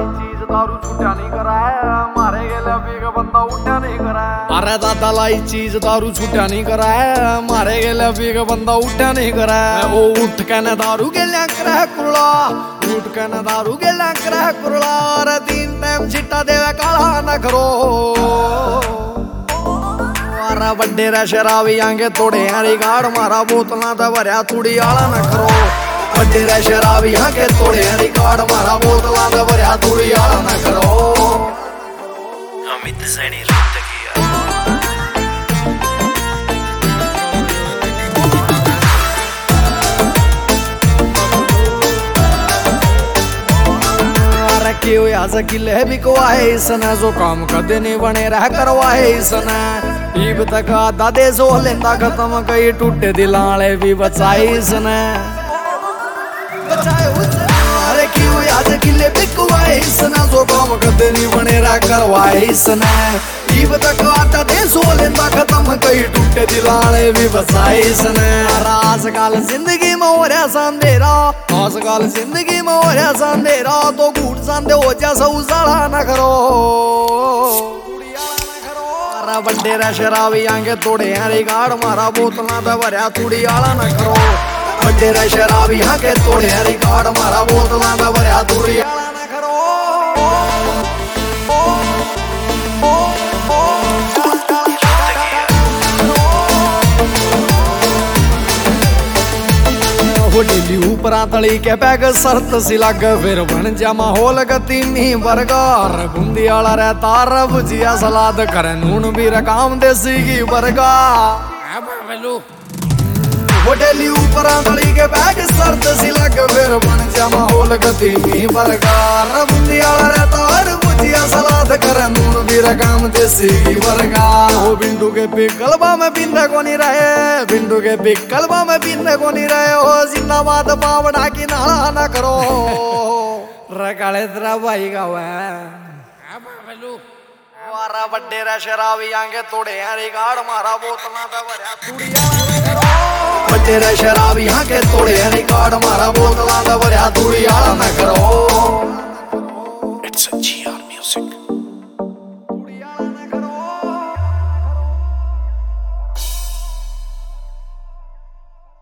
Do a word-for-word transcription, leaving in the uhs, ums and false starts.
चीज दारू छूटा नहीं करा है, मारे गेले पी के बंदा उठा नहीं करा है। अरे दादा लाई चीज दारू छूटा नहीं करा है, मारे गेले पी के बंदा उठा नहीं करा है। वो उठ के न दारू के लंकरा कुरला, उठ के न दारू के लंकरा कुरला। अरे तीन टाइम चिट्टा देवे काला न करो। मारा बड्डे रे शराबी आंगे तोड़े यारी गाड़, मारा बोतला तो भरया थोड़ी आला न करो। बड्डे रे शराबी आंगे तोड़े यारी गाड़, मारा बोतला तो भरया थोड़ी आला न करो। अमित सैनी रक्त किया क्यों आज किले भी को आए इसने, जो काम कदे नहीं बने रह करवाए इसने। ईब तक आधा दे जो लेंदा खत्म, कई टूटे दिलाले भी बचाए इसने। अरे क्यों आज किले भी को आए इसने, जो काम कदे नहीं बने रह करवाए इसने। ईब तक आधा दे जो लेंदा खत्म, कई टूटे दिलाले भी बचाए इसने। आजकल जिंदगी में हो रहा संदेरा, आजकल जिंदगी में हो रहा संदेरा, तो घूट संदे हो जैसा उजाला न करो। मारा बड्डे रे शराबी आंगे तोड़े यारी गाड़, मारा बोतला तो भरया थोड़ी आला न करो। बड्डे रे शराबी आंगे तोड़े यारी गाड़, मारा बोतला तो भरया थोड़ी आला न करो। डेली ऊपर तली के पैग शर्त सी लग, फिर बन जा माहौल गति मी बरगार। बूंदी आला रहता र भुजिया सलाद, करे नून भी रकाम देसी की बरगा। वो डेली ऊपर तली के पैग शर्त सी लग, फिर बन जा माहौल गति मी बरगार। बूंदी आला रहता र भुजिया सलाद, करे नून भी रकाम देसी की बरगा। वो बिंदु के पिकलबा में बिंदे को नहीं रहे, बिंदु के पिकलबा में बिंदे को नहीं रहे। हो जिंदाबाद पावड़ा की नाला न करो। रकाले तेरा भाई का हुआ मारा बड्डे रे शराबी आंगे तोड़े यारी गाड़, मारा बोतला तो भरया थोड़ी आला न करो। बड्डे रे शराबी आंगे तोड़े यारी गाड़, मारा बोतला